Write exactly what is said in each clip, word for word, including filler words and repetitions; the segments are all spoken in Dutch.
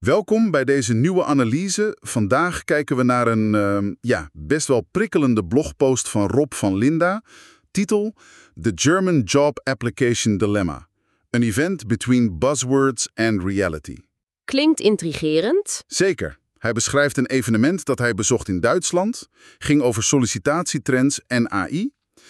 Welkom bij deze nieuwe analyse. Vandaag kijken we naar een uh, ja, best wel prikkelende blogpost van Rob van Linda. Titel: The German Job Application Dilemma. An event between buzzwords and reality. Klinkt intrigerend. Zeker. Hij beschrijft een evenement dat hij bezocht in Duitsland. Ging over sollicitatietrends en A I.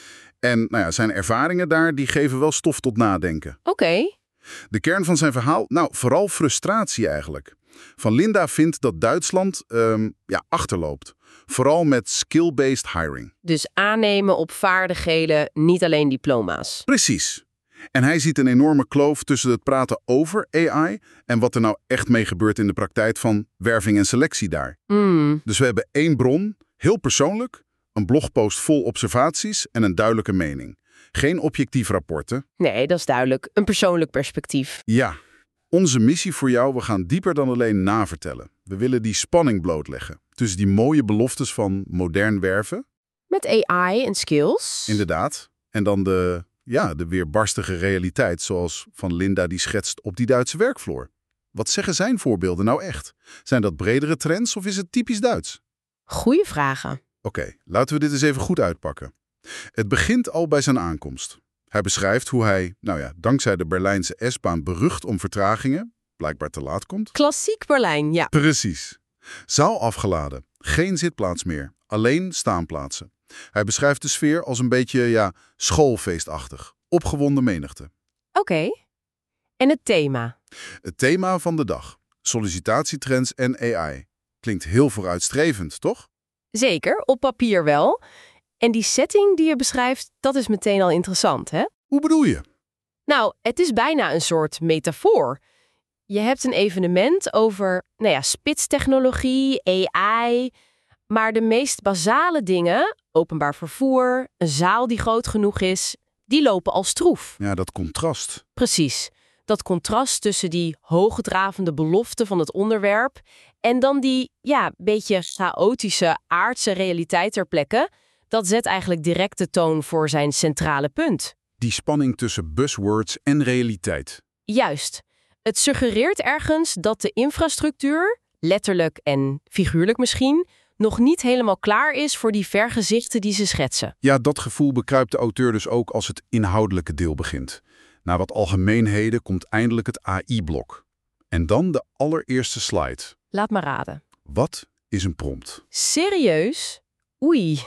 En nou ja, zijn ervaringen daar die geven wel stof tot nadenken. Oké. Okay. De kern van zijn verhaal? Nou, vooral frustratie eigenlijk. Van Linda vindt dat Duitsland um, ja, achterloopt. Vooral met skill-based hiring. Dus aannemen op vaardigheden, niet alleen diploma's. Precies. En hij ziet een enorme kloof tussen het praten over A I en wat er nou echt mee gebeurt in de praktijk van werving en selectie daar. Mm. Dus we hebben één bron, heel persoonlijk, een blogpost vol observaties en een duidelijke mening. Geen objectief rapporten. Nee, dat is duidelijk. Een persoonlijk perspectief. Ja. Onze missie voor jou, we gaan dieper dan alleen navertellen. We willen die spanning blootleggen tussen die mooie beloftes van modern werven. Met A I en skills. Inderdaad. En dan de, ja, de weerbarstige realiteit, zoals Van Linda die schetst op die Duitse werkvloer. Wat zeggen zijn voorbeelden nou echt? Zijn dat bredere trends of is het typisch Duits? Goeie vragen. Oké, okay, laten we dit eens even goed uitpakken. Het begint al bij zijn aankomst. Hij beschrijft hoe hij, nou ja, dankzij de Berlijnse S-baan berucht om vertragingen, blijkbaar te laat komt. Klassiek Berlijn, ja. Precies. Zaal afgeladen, geen zitplaats meer, alleen staanplaatsen. Hij beschrijft de sfeer als een beetje, ja, schoolfeestachtig, opgewonden menigte. Oké. Okay. En het thema? Het thema van de dag, sollicitatietrends en A I. Klinkt heel vooruitstrevend, toch? Zeker, op papier wel. En die setting die je beschrijft, dat is meteen al interessant, hè? Hoe bedoel je? Nou, het is bijna een soort metafoor. Je hebt een evenement over, nou ja, spitstechnologie, A I. Maar de meest basale dingen, openbaar vervoer, een zaal die groot genoeg is, die lopen als stroef. Ja, dat contrast. Precies. Dat contrast tussen die hoogdravende belofte van het onderwerp en dan die, ja, beetje chaotische aardse realiteit ter plekke. Dat zet eigenlijk direct de toon voor zijn centrale punt. Die spanning tussen buzzwords en realiteit. Juist. Het suggereert ergens dat de infrastructuur, letterlijk en figuurlijk misschien, nog niet helemaal klaar is voor die vergezichten die ze schetsen. Ja, dat gevoel bekruipt de auteur dus ook als het inhoudelijke deel begint. Na wat algemeenheden komt eindelijk het A I-blok. En dan de allereerste slide. Laat maar raden. Wat is een prompt? Serieus? Oei.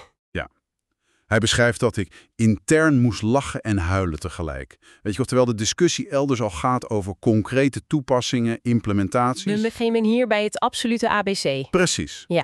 Hij beschrijft dat ik intern moest lachen en huilen tegelijk. Weet je, terwijl de discussie elders al gaat over concrete toepassingen, implementaties. We beginnen hier bij het absolute A B C. Precies. Ja.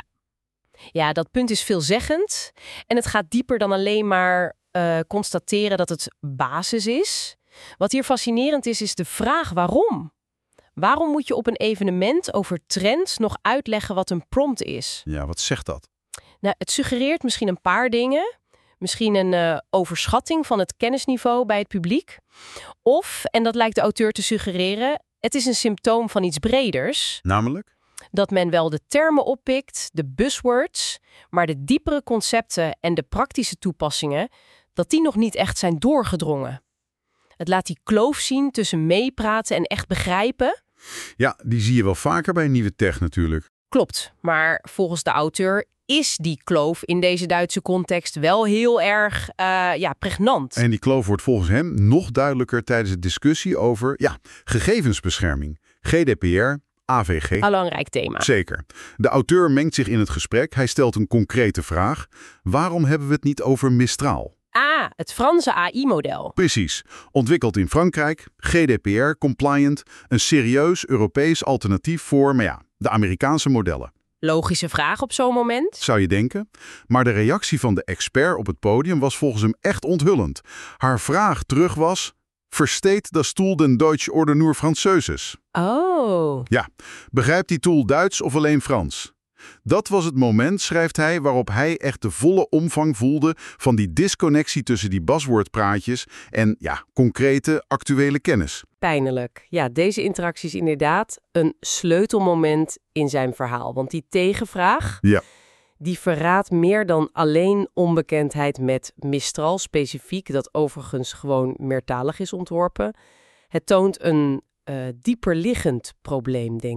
Ja, dat punt is veelzeggend. En het gaat dieper dan alleen maar uh, constateren dat het basis is. Wat hier fascinerend is, is de vraag waarom. Waarom moet je op een evenement over trends nog uitleggen wat een prompt is? Ja, wat zegt dat? Nou, het suggereert misschien een paar dingen. Misschien een uh, overschatting van het kennisniveau bij het publiek. Of, en dat lijkt de auteur te suggereren, het is een symptoom van iets breders. Namelijk? Dat men wel de termen oppikt, de buzzwords, maar de diepere concepten en de praktische toepassingen, dat die nog niet echt zijn doorgedrongen. Het laat die kloof zien tussen meepraten en echt begrijpen. Ja, die zie je wel vaker bij nieuwe tech natuurlijk. Klopt, maar volgens de auteur is die kloof in deze Duitse context wel heel erg uh, ja, pregnant. En die kloof wordt volgens hem nog duidelijker tijdens de discussie over ja, gegevensbescherming, G D P R, A V G. Belangrijk thema. Zeker. De auteur mengt zich in het gesprek. Hij stelt een concrete vraag. Waarom hebben we het niet over Mistral? Ah, het Franse A I-model. Precies. Ontwikkeld in Frankrijk, G D P R-compliant, een serieus Europees alternatief voor, maar ja, de Amerikaanse modellen. Logische vraag op zo'n moment. Zou je denken. Maar de reactie van de expert op het podium was volgens hem echt onthullend. Haar vraag terug was: versteht das Tool den Deutsch oder nur Französisch? Oh. Ja, begrijpt die tool Duits of alleen Frans? Dat was het moment, schrijft hij, waarop hij echt de volle omvang voelde van die disconnectie tussen die buzzwordpraatjes en ja, concrete, actuele kennis. Pijnlijk. Ja, deze interactie is inderdaad een sleutelmoment in zijn verhaal. Want die tegenvraag, ja. die verraadt meer dan alleen onbekendheid met Mistral specifiek, dat overigens gewoon meertalig is ontworpen. Het toont een uh, dieperliggend probleem, denk ik.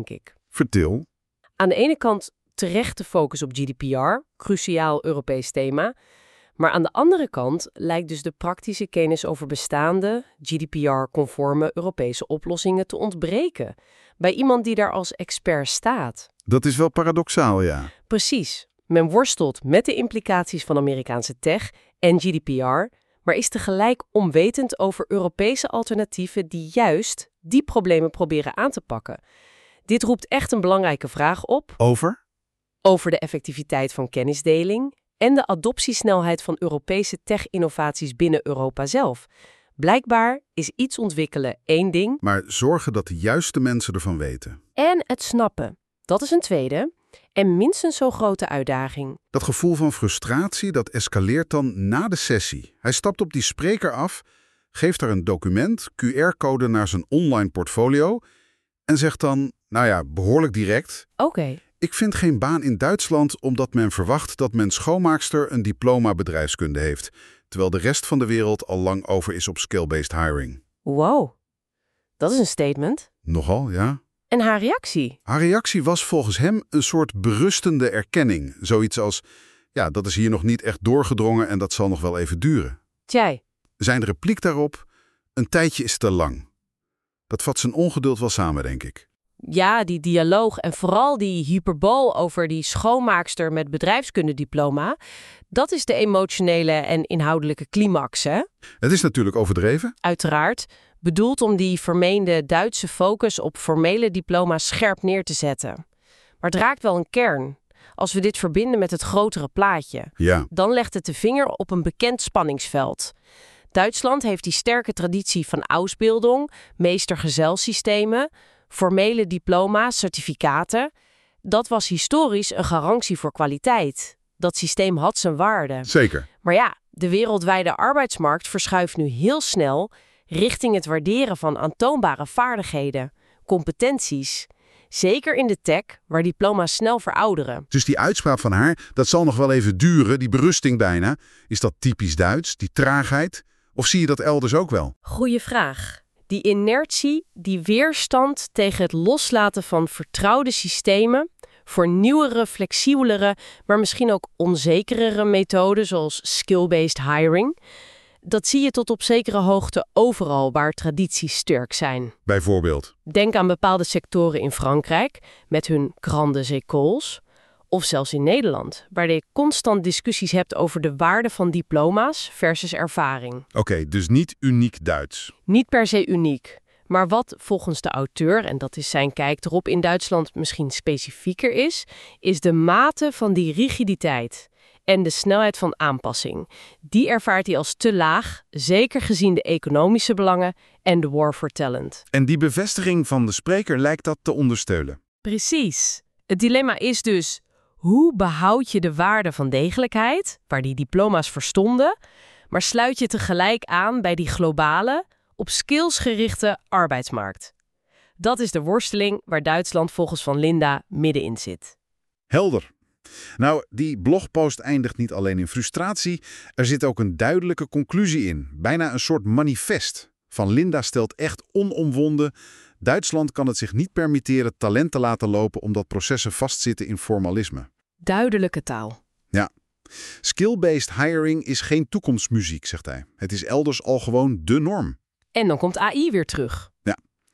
Vertel. Aan de ene kant terecht de focus op G D P R, cruciaal Europees thema. Maar aan de andere kant lijkt dus de praktische kennis over bestaande, G D P R-conforme Europese oplossingen te ontbreken. Bij iemand die daar als expert staat. Dat is wel paradoxaal, ja. Precies. Men worstelt met de implicaties van Amerikaanse tech en G D P R, maar is tegelijk onwetend over Europese alternatieven die juist die problemen proberen aan te pakken. Dit roept echt een belangrijke vraag op. Over? Over de effectiviteit van kennisdeling en de adoptiesnelheid van Europese tech-innovaties binnen Europa zelf. Blijkbaar is iets ontwikkelen één ding. Maar zorgen dat de juiste mensen ervan weten. En het snappen. Dat is een tweede en minstens zo'n grote uitdaging. Dat gevoel van frustratie, dat escaleert dan na de sessie. Hij stapt op die spreker af, geeft daar een document, Q R-code naar zijn online portfolio en zegt dan, nou ja, behoorlijk direct: Oké. Okay. Ik vind geen baan in Duitsland omdat men verwacht dat mijn schoonmaakster een diploma bedrijfskunde heeft, terwijl de rest van de wereld al lang over is op skill-based hiring. Wow, dat is een statement. Nogal, ja. En haar reactie? Haar reactie was volgens hem een soort berustende erkenning. Zoiets als, ja, dat is hier nog niet echt doorgedrongen en dat zal nog wel even duren. Tjai. Zijn repliek daarop: een tijdje is te lang. Dat vat zijn ongeduld wel samen, denk ik. Ja, die dialoog en vooral die hyperbool over die schoonmaakster met bedrijfskundediploma, dat is de emotionele en inhoudelijke climax, hè? Het is natuurlijk overdreven. Uiteraard, bedoeld om die vermeende Duitse focus op formele diploma's scherp neer te zetten. Maar het raakt wel een kern. Als we dit verbinden met het grotere plaatje, Ja. dan legt het de vinger op een bekend spanningsveld. Duitsland heeft die sterke traditie van Ausbildung, meestergezelsystemen, formele diploma's, certificaten. Dat was historisch een garantie voor kwaliteit. Dat systeem had zijn waarde. Zeker. Maar ja, de wereldwijde arbeidsmarkt verschuift nu heel snel richting het waarderen van aantoonbare vaardigheden, competenties. Zeker in de tech, waar diploma's snel verouderen. Dus die uitspraak van haar, dat zal nog wel even duren, die berusting bijna. Is dat typisch Duits, die traagheid? Of zie je dat elders ook wel? Goeie vraag. Die inertie, die weerstand tegen het loslaten van vertrouwde systemen voor nieuwere, flexibelere, maar misschien ook onzekerere methoden zoals skill-based hiring, dat zie je tot op zekere hoogte overal waar tradities sterk zijn. Bijvoorbeeld? Denk aan bepaalde sectoren in Frankrijk met hun grandes écoles, of zelfs in Nederland, waar je constant discussies hebt over de waarde van diploma's versus ervaring. Oké, okay, dus niet uniek Duits. Niet per se uniek, maar wat volgens de auteur, en dat is zijn kijk erop, in Duitsland misschien specifieker is, is de mate van die rigiditeit en de snelheid van aanpassing. Die ervaart hij als te laag, zeker gezien de economische belangen en de war for talent. En die bevestiging van de spreker lijkt dat te ondersteunen. Precies. Het dilemma is dus: hoe behoud je de waarde van degelijkheid, waar die diploma's voor stonden, maar sluit je tegelijk aan bij die globale, op skills gerichte arbeidsmarkt? Dat is de worsteling waar Duitsland volgens Van Linda middenin zit. Helder. Nou, die blogpost eindigt niet alleen in frustratie. Er zit ook een duidelijke conclusie in. Bijna een soort manifest. Van Linda stelt echt onomwonden: Duitsland kan het zich niet permitteren talent te laten lopen omdat processen vastzitten in formalisme. Duidelijke taal. Ja. Skill-based hiring is geen toekomstmuziek, zegt hij. Het is elders al gewoon de norm. En dan komt A I weer terug. Ja.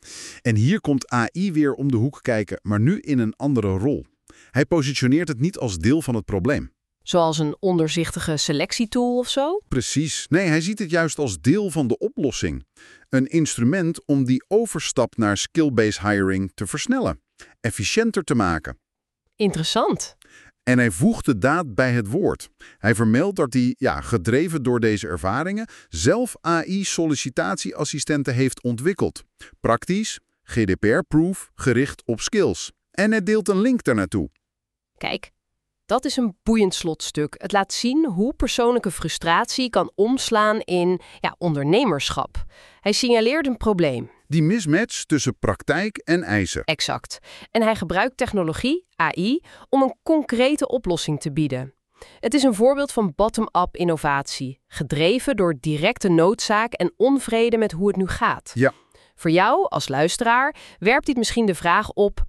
En hier komt A I weer om de hoek kijken, maar nu in een andere rol. Hij positioneert het niet als deel van het probleem. Zoals een onderzichtige selectietool of zo? Precies. Nee, hij ziet het juist als deel van de oplossing. Een instrument om die overstap naar skill-based hiring te versnellen. Efficiënter te maken. Interessant. En hij voegt de daad bij het woord. Hij vermeldt dat hij, ja, gedreven door deze ervaringen, zelf A I-sollicitatieassistenten heeft ontwikkeld. Praktisch, G D P R-proof, gericht op skills. En hij deelt een link daarnaartoe. Kijk, dat is een boeiend slotstuk. Het laat zien hoe persoonlijke frustratie kan omslaan in ja, ondernemerschap. Hij signaleert een probleem. Die mismatch tussen praktijk en eisen. Exact. En hij gebruikt technologie, A I, om een concrete oplossing te bieden. Het is een voorbeeld van bottom-up innovatie, gedreven door directe noodzaak en onvrede met hoe het nu gaat. Ja. Voor jou, als luisteraar, werpt dit misschien de vraag op: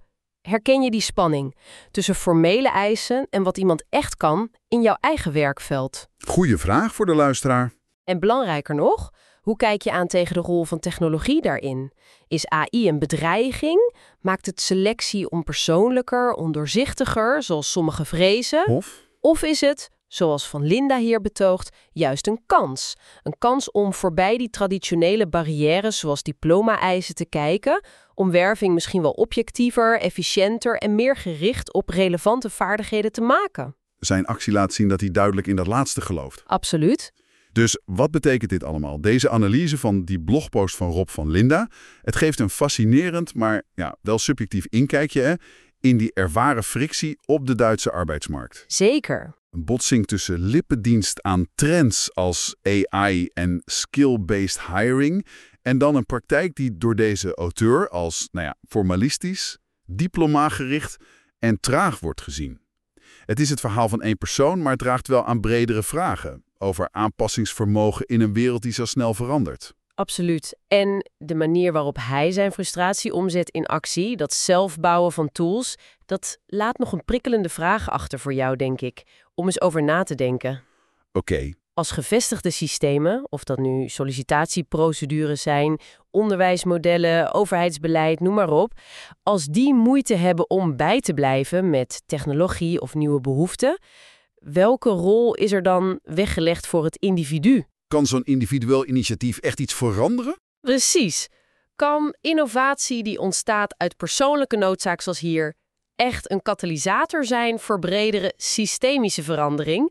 Herken je die spanning tussen formele eisen en wat iemand echt kan in jouw eigen werkveld? Goeie vraag voor de luisteraar. En belangrijker nog, hoe kijk je aan tegen de rol van technologie daarin? Is A I een bedreiging? Maakt het selectie onpersoonlijker, ondoorzichtiger, zoals sommigen vrezen? Of? Of is het, zoals Van Linda hier betoogt, juist een kans? Een kans om voorbij die traditionele barrières zoals diploma-eisen te kijken, om werving misschien wel objectiever, efficiënter en meer gericht op relevante vaardigheden te maken? Zijn actie laat zien dat hij duidelijk in dat laatste gelooft. Absoluut. Dus wat betekent dit allemaal? Deze analyse van die blogpost van Rob van Linda, het geeft een fascinerend, maar ja, wel subjectief inkijkje hè, in die ervaren frictie op de Duitse arbeidsmarkt. Zeker. Een botsing tussen lippendienst aan trends als A I en skill-based hiring en dan een praktijk die door deze auteur als nou ja, formalistisch, diplomagericht en traag wordt gezien. Het is het verhaal van één persoon, maar het draagt wel aan bredere vragen over aanpassingsvermogen in een wereld die zo snel verandert. Absoluut. En de manier waarop hij zijn frustratie omzet in actie, dat zelfbouwen van tools, dat laat nog een prikkelende vraag achter voor jou, denk ik, om eens over na te denken. Oké. Okay. Als gevestigde systemen, of dat nu sollicitatieprocedures zijn, onderwijsmodellen, overheidsbeleid, noem maar op, als die moeite hebben om bij te blijven met technologie of nieuwe behoeften, welke rol is er dan weggelegd voor het individu? Kan zo'n individueel initiatief echt iets veranderen? Precies. Kan innovatie die ontstaat uit persoonlijke noodzaak zoals hier echt een katalysator zijn voor bredere systemische verandering?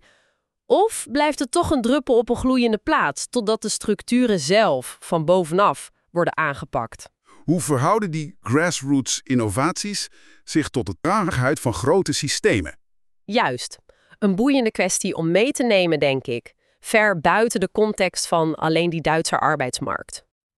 Of blijft het toch een druppel op een gloeiende plaat totdat de structuren zelf van bovenaf worden aangepakt? Hoe verhouden die grassroots innovaties zich tot de traagheid van grote systemen? Juist. Een boeiende kwestie om mee te nemen, denk ik. Ver buiten de context van alleen die Duitse arbeidsmarkt.